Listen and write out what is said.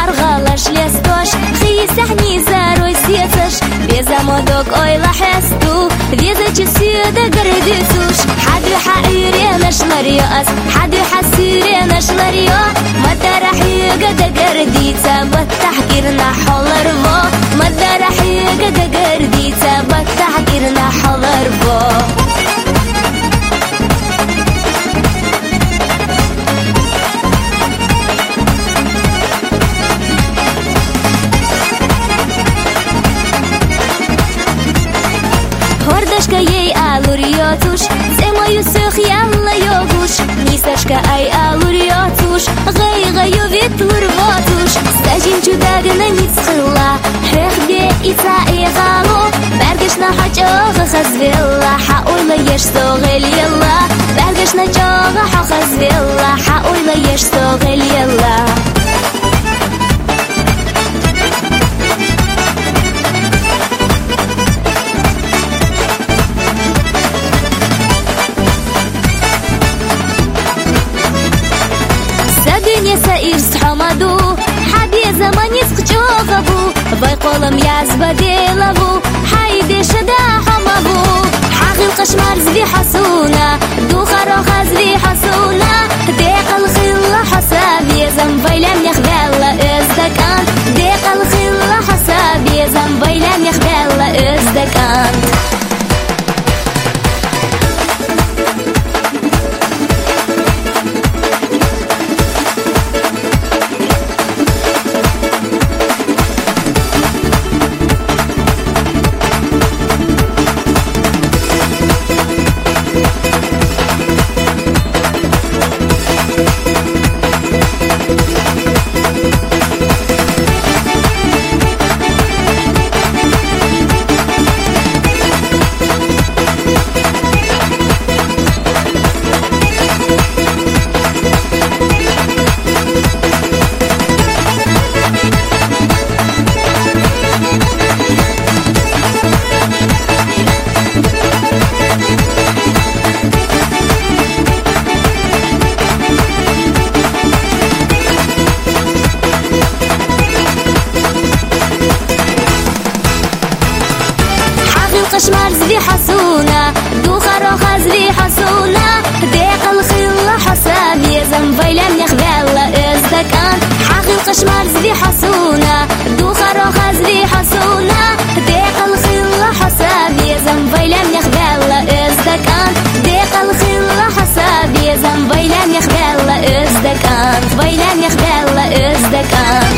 аргалаш лестош хисахни зарой сецаш безамодок ойла хесту везачи сюда гордисуш حد حقيرنا شلرياس حد حسيرنا شلريا مدى رحي قد قرديتا بتحكيرنا حولر بو مدى رحي قد قرديتا بتحكيرنا حولر بو هردشكا يي الورياتوش زما يسخ يلا يوغوش نيساشكا اي الورياتوش غي غيو فيتور باتوش ستاجين جوداغنا نيتسخلا حيخ بي إيسا إيغالو برگشنا حجاغ خزويلا حاولا يشتغل يلا برگشنا جاغ حخزويلا حاولا يشتغل يلا سائر حمدو حدي زمان يسقجوغبو بايقولم يعزب ديلبو حيدي شدا حمبو حاغي القشمار زبي حسونا دوخرو خزبي حسونا ديق الخيل حسابي زنبيلم يخبال ازدكان ديق الخيل حسابي زنبيلم يخبال ازدكان قشمار زبي حسونا دوخرو خزبي حسونا ديق الخيل حسابي زنبيلم يخبال ازدكان حاغي القشمار زبي حسونا دوخرو خزبي حسونا ديق الخيل حسابي زنبيلم يخبال ازدكان ديق الخيل حسابي زنبيلم يخبال ازدكان بيلم يخبال ازدكان